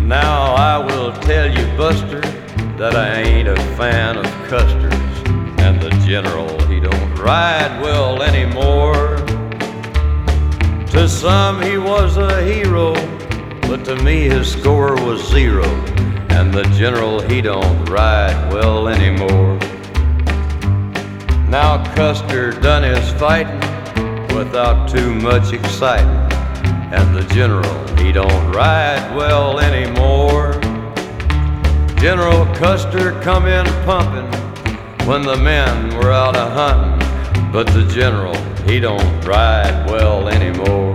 Now I will tell you, Buster, that I ain't a fan of Custer's, and the general, he don't ride well anymore. To some he was a hero, but to me his score was zero, and the general, he don't ride well anymore. Now Custer done his fighting without too much exciting, and the general, he don't ride well anymore. General Custer come in pumping when the men were out a hunting, but the general, he don't ride well anymore.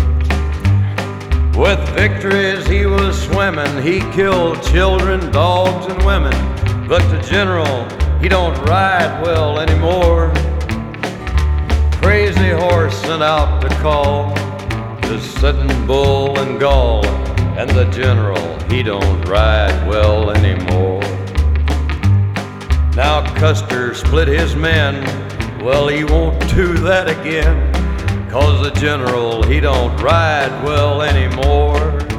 With victories he was swimming, he killed children, dogs, and women, but the general, he don't ride well anymore. Crazy Horse sent out to call to Sitting Bull and Gall, and the general, he don't ride well anymore. Now Custer split his men, well, he won't do that again, 'cause the general, he don't ride well anymore.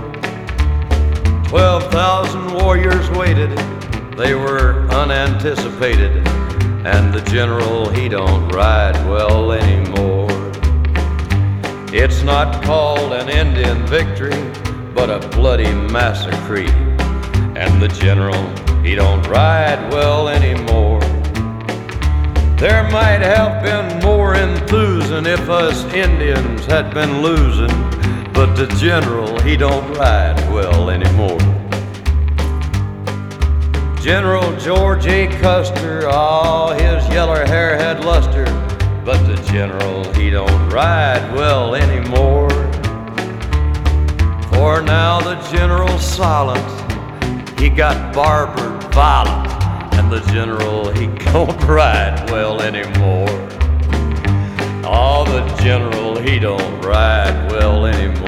12,000 warriors waited, they were unanticipated, and the general, he don't ride well anymore. It's not called an Indian victory, but a bloody massacre, and the general, he don't ride well anymore. There might have been more enthusing if us Indians had been losing, but the general, he don't ride well anymore. General George A. Custer, oh, his yeller hair had luster, but the general, he don't ride well anymore. For now the general's silent, he got barbered violent, and the general, he don't ride well anymore. Oh, the general, he don't ride well anymore.